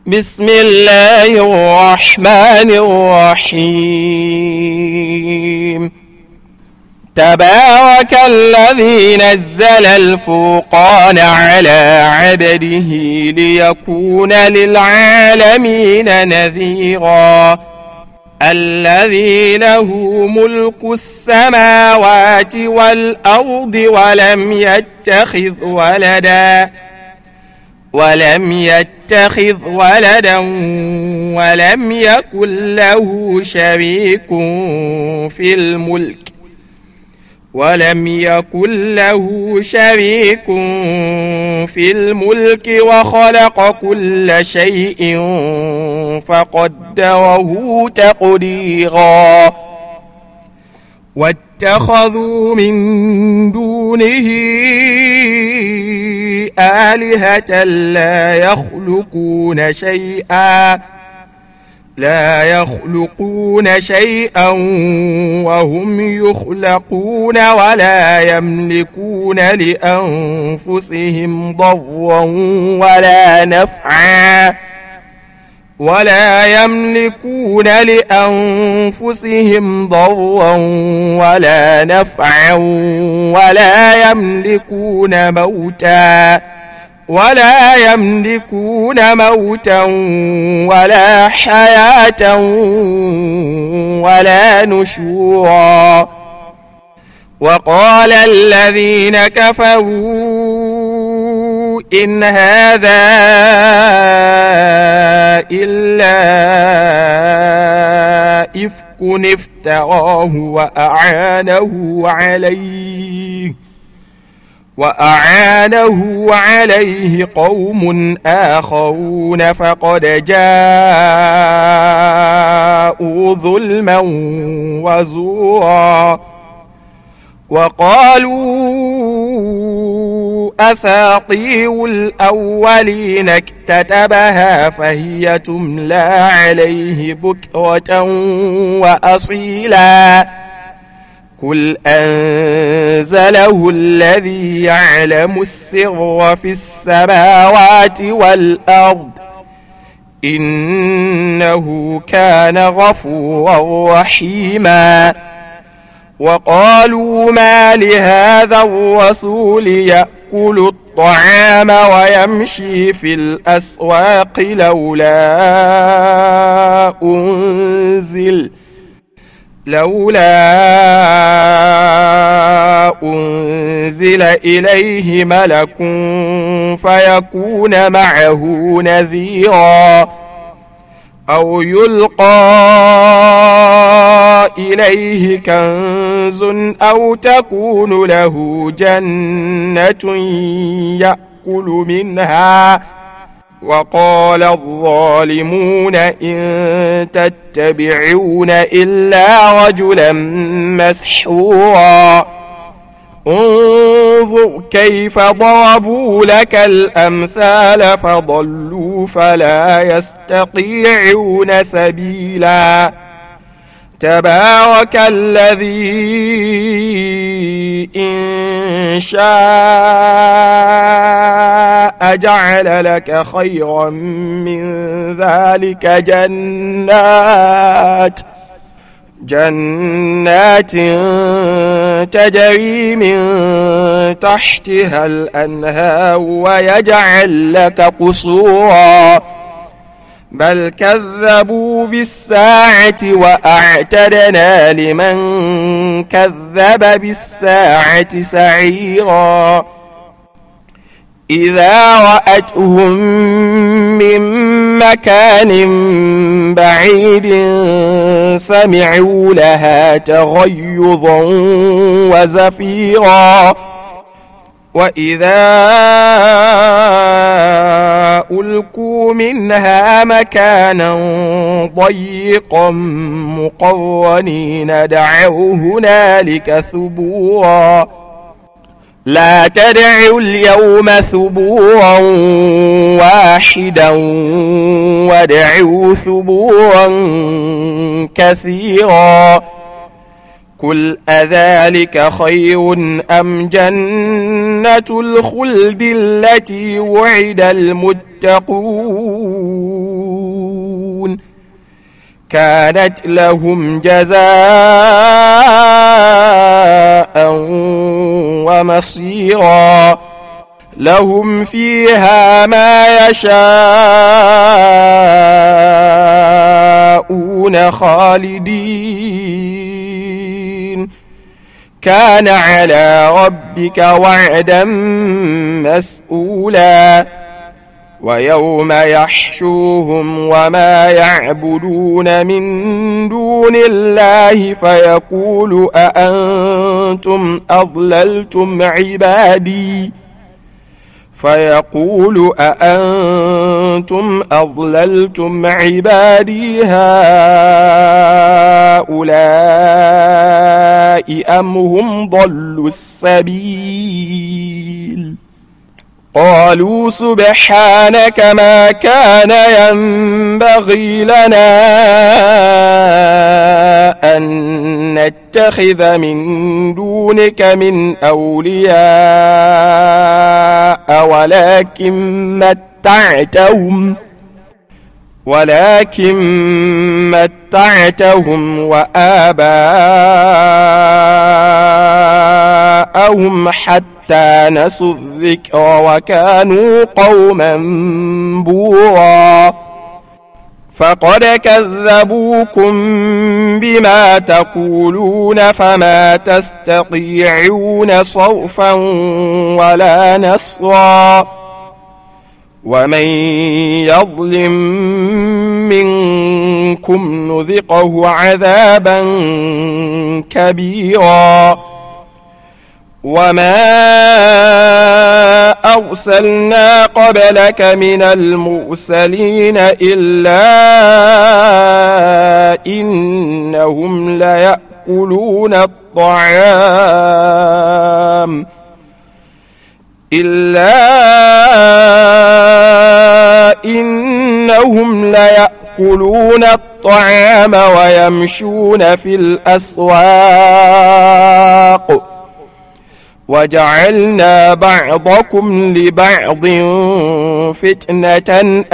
بسم الله الرحمن الرحيم. تبارك الذي نزل الفرقان على عبده ليكون للعالمين نذيرا. الذي له ملك السماوات والأرض ولم يتخذ ولدا ولم يكن له شريك في الملك وخلق كل شيء فقدره تقديرا. واتخذوا من دونه آلهة لا يخلقون شيئا وهم يخلقون ولا يملكون لأنفسهم ضرا ولا نفعا ولا يملكون موتا ولا حياة ولا نشورا. وقال الذين كفروا إن هذا إلا إفك افتراه وأعانه عليه قوم آخرون فقد جاءوا ظلما وزورا. وقالوا أساطير الأولين اكتتبها فهي تملى عليه بكرة وأصيلا. قل أنزله الذي يعلم السر في السماوات والأرض إنه كان غفورا رحيما. وقالوا ما لهذا الرسول يأكل الطعام ويمشي في الأسواق لولا أنزل إليه ملك فيكون معه نذيرا أو يلقى إليه كنز أو تكون له جنة يأكل منها. وقال الظالمون إن تتبعون إلا رجلا مسحورا. انظر كيف ضربوا لك الأمثال فضلوا فلا يستطيعون سبيلا. تبارك الذي إن شاء جعل لك خيرا من ذلك جنات تجري من تحتها الأنهار ويجعل لك قصورا. بل كذبوا بالساعة وأعتدنا لمن كذب بالساعة سعيرا. إذا رأتهم من مكان بعيد سمعوا لها تغيظا وزفيرا. وإذا ألقوا منها مكانا ضيقا مقرنين دعوا هنالك ثبورا. لا تدعوا اليوم ثبورا واحدا وادعوا ثبورا كثيرا. قل أذلك خير أم جنة الخلد التي وعد المتقون كانت لهم جزاء ومصيرا لهم فيها ما يشاءون خالدين كان على ربك وعدا مسئولا ويوم يحشوهم وما يعبدون من دون الله فيقول أأنتم أضللتم عبادي هؤلاء أم هم ضلوا السبيل قالوا سبحانك ما كان ينبغي لنا أن نتخذ من دونك من أولياء ولكن متعتهم وآباءهم حتى نسوا الذكر وكانوا قوما بورا فقد كذبوكم بما تقولون فما تستطيعون صرفا ولا نصرا ومن يظلم منكم نذقه عذابا كبيرا وما أرسلنا قبلك من المرسلين إلا إنهم ليأكلون الطعام ويمشون في الأسواق وجعلنا بعضكم لبعض فتنة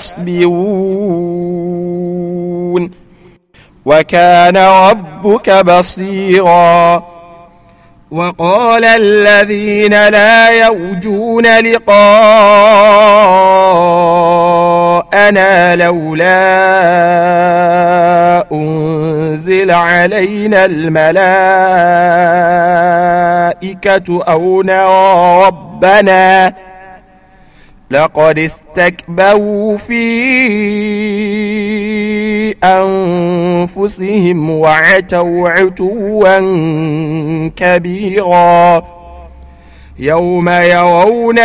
أتصبرون وكان ربك بصيرا وقال الذين لا يرجون لقاءنا لولا أنزل علينا الملائكة أو نرى ربنا لقد استكبروا في أنفسهم وعتوا عتوا كبيرا يوم يرون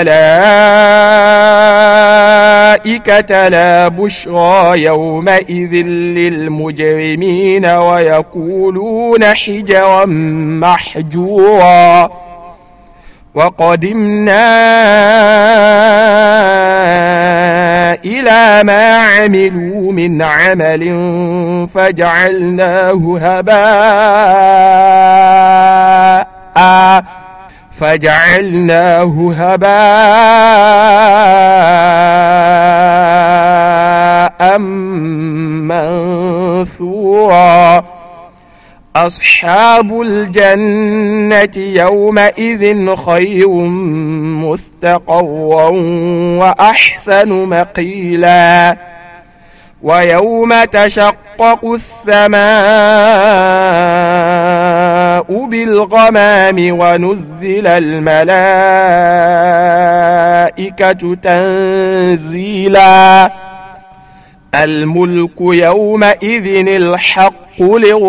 الملائكة لا بشرى يومئذ للمجرمين ويقولون حجرا محجورا وقدمنا إلى ما عملوا من عمل فجعلناه هباء منثورا أصحاب الجنة يومئذ خير مستقرا وأحسن مقيلا ويوم تشقق السماء بالغمام ونزل الملائكة تنزيلا الملك يومئذ الحق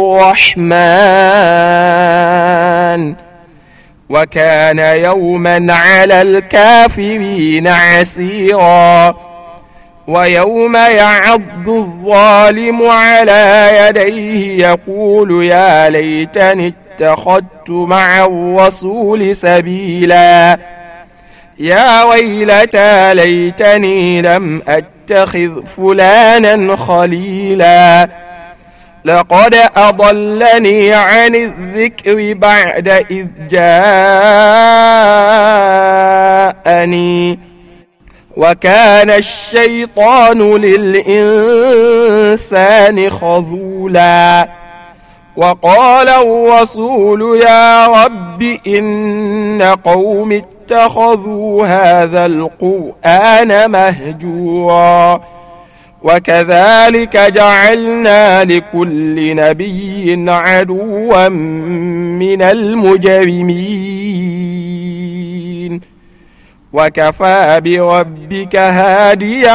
للرحمن وكان يوما على الكافرين عسيرا ويوم يعض الظالم على يديه يقول يا ليتني اتخذت مع الرسول سبيلا يا ويلتى ليتني لم أتخذ فلانا خليلا لقد أضلني عن الذكر بعد إذ جاءني وكان الشيطان للإنسان خذولا وقال الرسول يا رب إن قوم اتخذوا هذا القرآن مهجورا وكذلك جعلنا لكل نبي عدوا من المجرمين وكفى بربك هاديا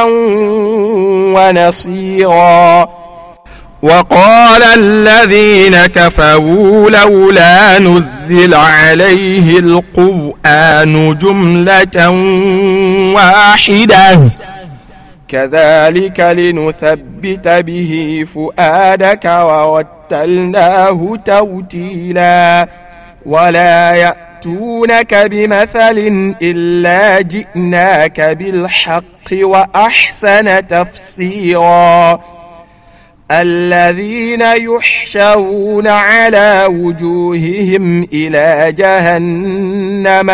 ونصيرا وقال الذين كفروا لولا نزل عليه القرآن جملة واحدة كذلك لنثبت به فؤادك ورتلناه ترتيلا ولا يأتونك بمثل إلا جئناك بالحق وأحسن تفسيرا الذين يحشرون على وجوههم إلى جهنم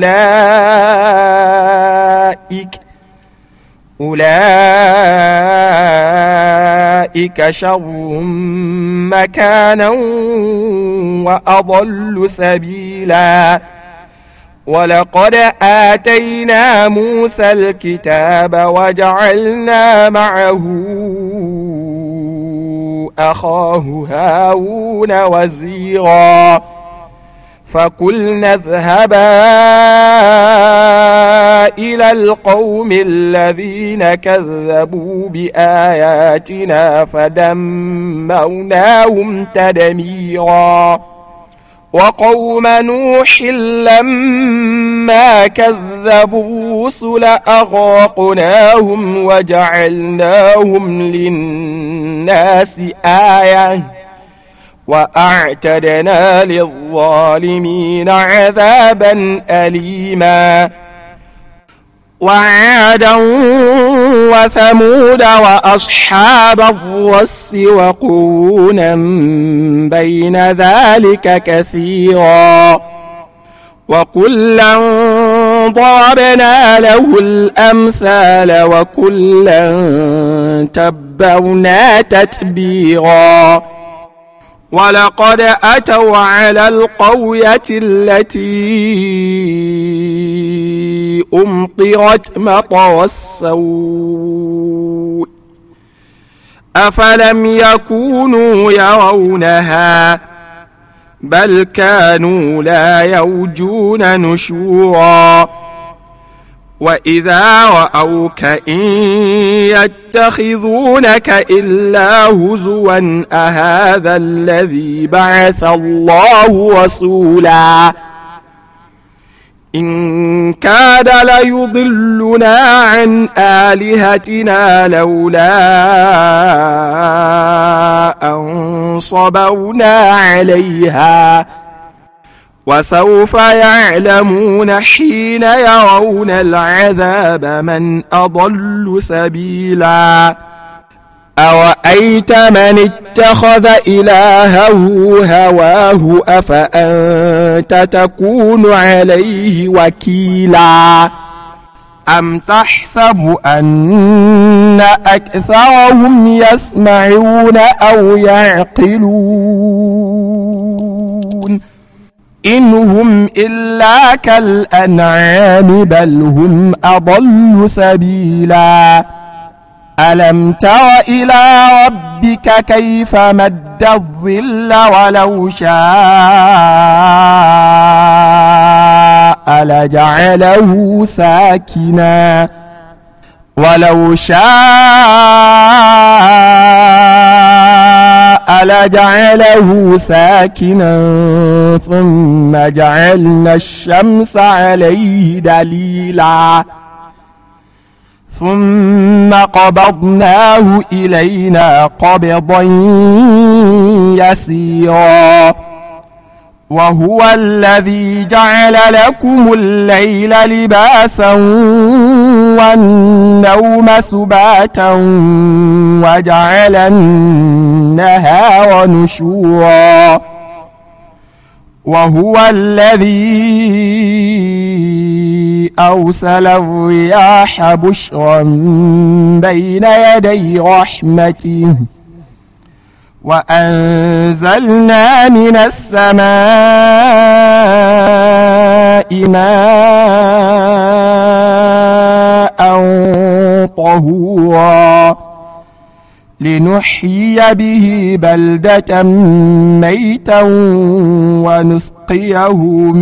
أولئك شر مكانا وأضل سبيلا ولقد آتينا موسى الكتاب وجعلنا معه أخاه هارون وزيرا فقلنا اذهبا إلى القوم الذين كذبوا بآياتنا فدمرناهم تدميرا وقوم نوح لما كذبوا الرسل أغرقناهم وجعلناهم للناس آية وأعتدنا للظالمين عذابا أليما وعادا وثمود وأصحاب الرس وقرونا بين ذلك كثيرا وكلا ضربنا له الأمثال وكلا تبرنا تتبيرا ولقد أتوا على القرية التي أمطرت مطر السوء أفلم يكونوا يرونها بل كانوا لا يرجون نشورا وإذا رأوك إن يتخذونك إلا هزوا أهذا الذي بعث الله رسولا إن كاد ليضلنا عن آلهتنا لولا أن صبرنا عليها وسوف يعلمون حين يرون العذاب من أضل سبيلا أرأيت من اتخذ إلهه هواه أفأنت تكون عليه وكيلا أم تحسب أن أكثرهم يسمعون أو يعقلون إن هم إلا كالأنعام بل هم أضل سبيلا ألم تر إلى ربك كيف مد الظل ولو شاء لجعله ساكنا ثم جعلنا الشمس عليه دليلا ثم قبضناه إلينا قبضا يسيرا وهو الذي جعل لكم الليل لباسا والنوم سباتا وجعل النهار نشورا وهو الذي أرسل الرياح بشرا بين يدي رحمته وأنزلنا من السماء ماء طهورا لنحيي به بلدة ميتا ونسقيه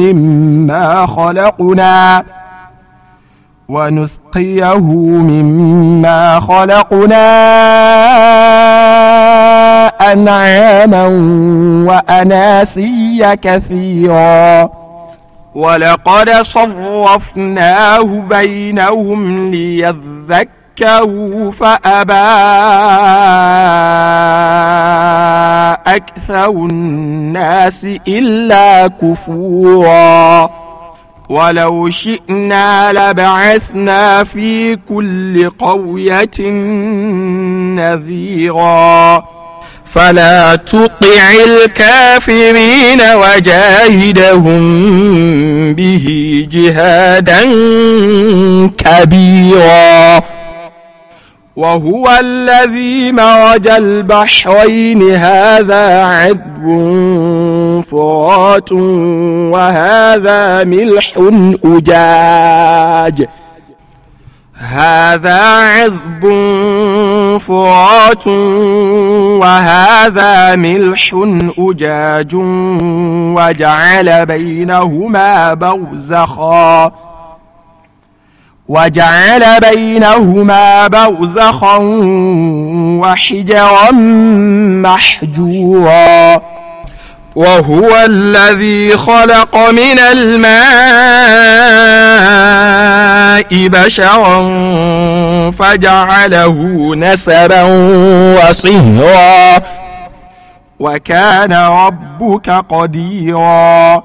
مما خلقنا أنعاما وأناسيا كثيرا ولقد صرفناه بينهم ليذكروا فأبى أكثر الناس إلا كفورا ولو شئنا لبعثنا في كل قرية نذيرا فلا تطع الكافرين وجاهدهم به جهادا كبيرا وهو الذي مرج البحرين هذا عذب فرات وهذا ملح أجاج وجعل بينهما برزخا وحجرا محجورا وهو الذي خلق من الماء بشرا فجعله نسبا وصهرا وكان ربك قديرا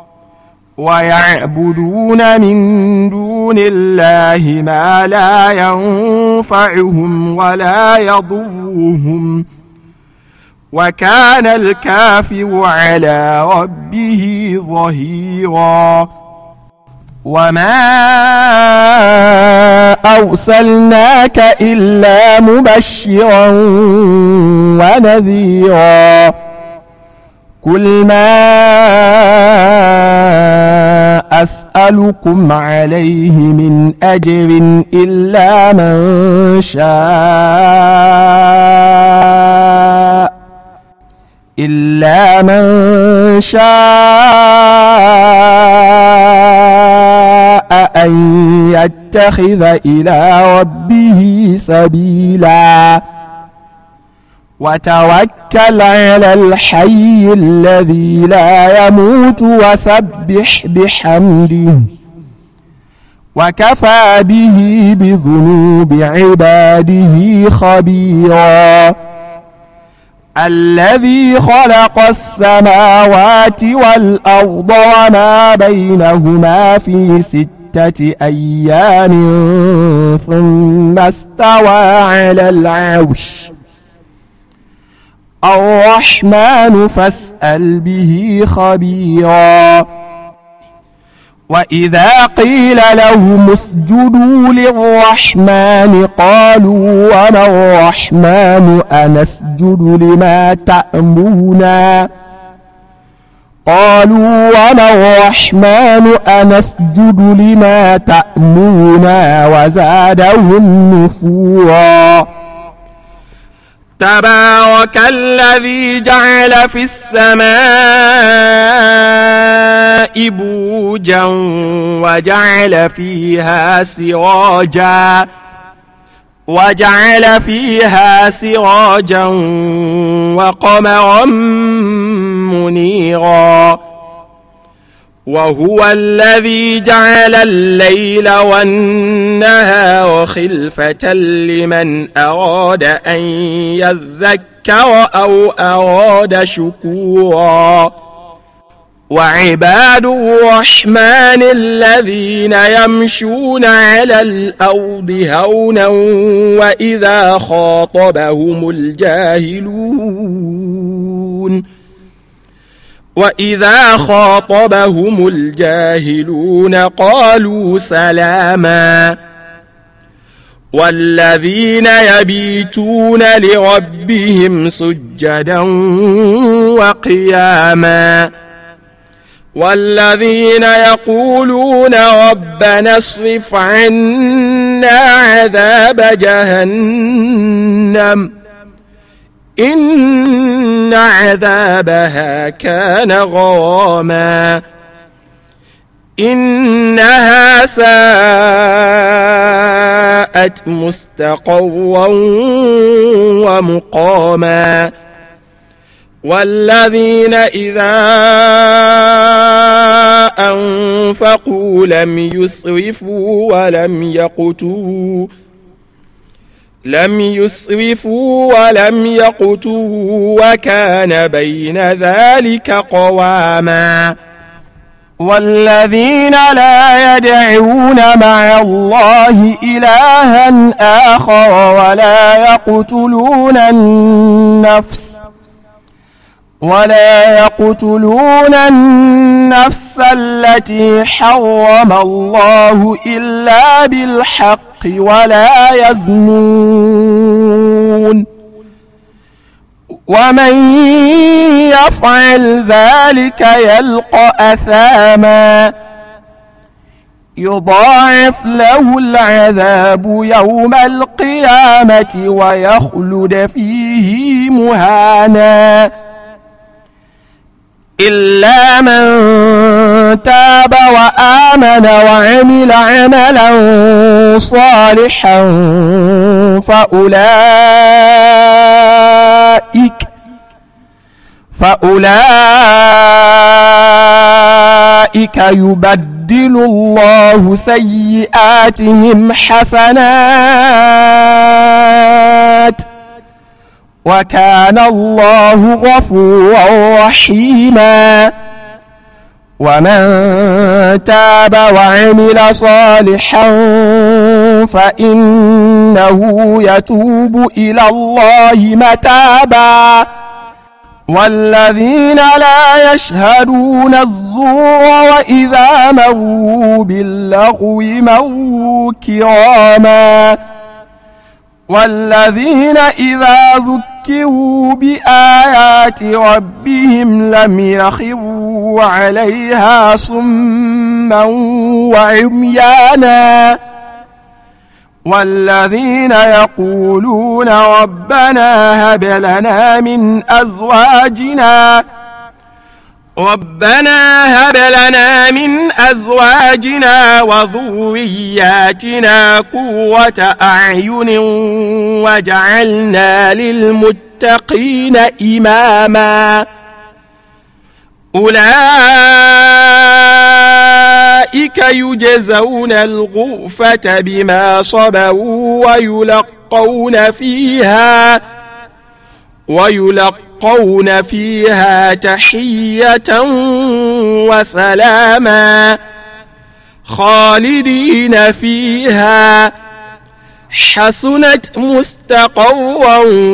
ويعبدون من دون الله ما لا ينفعهم ولا يضرهم وكان الكافر على ربه ظهيرا وما أرسلناك إلا مبشرا ونذيرا قل ما أسألكم عليه من أجر إلا من شاء أن يتخذ إلى ربه سبيلا وتوكل على الحي الذي لا يموت وسبح بحمده وكفى به بذنوب عباده خبيرا الذي خلق السماوات والأرض وما بينهما في 6 أيام ثم استوى على العرش الرحمن فاسأل به خبيرا وإذا قيل لهم اسجدوا للرحمن قالوا وما الرحمن أنسجد لما تأمرنا وزادهم نفورا تبارك الذي جعل في السماء بروجا وجعل فيها سراجا وقمرا منيرا وهو الذي جعل الليل والنهار خلفة لمن أراد أن يذكر أو أراد شكورا وعباد الرحمن الذين يمشون على الأرض هونا وإذا خاطبهم الجاهلون وإذا خاطبهم الجاهلون قالوا سلاما والذين يبيتون لربهم سجدا وقياما والذين يقولون ربنا اصرف عنا عذاب جهنم إن عذابها كان غراما إنها ساءت مستقرا ومقاما والذين إذا أنفقوا لم يسرفوا ولم يقتروا وكان بين ذلك قواما والذين لا يدعون مع الله إلها آخر ولا يقتلون النفس التي حرم الله إلا بالحق ولا يزنون ومن يفعل ذلك يلقى أثاما يضاعف له العذاب يوم القيامة ويخلد فيه مهانا إلا من تاب وآمن وعمل عملا صالحا فأولئك يبدل الله سيئاتهم حسنات وكان الله غفورا رحيما ومن تاب وعمل صالحا فإنه يتوب إلى الله متابا والذين لا يشهدون الزور وإذا مروا باللغو مروا كراما والذين إذا ذكروا بآيات ربهم لم يخروا عليها صما وعميانا والذين يقولون ربنا هب لنا من أزواجنا وذرياتنا قرة أعين وجعلنا للمتقين إماما أولئك يجزون الغرفة بما صبروا ويلقون فيها تحية وسلاما خالدين فيها حسنت مستقرا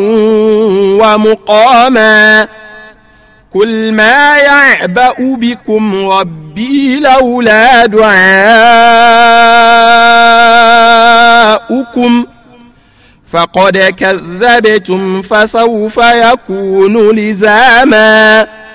ومقاما قل ما يعبأ بكم ربي لولا دعاؤكم فقد كذبتم فسوف يكون لزاما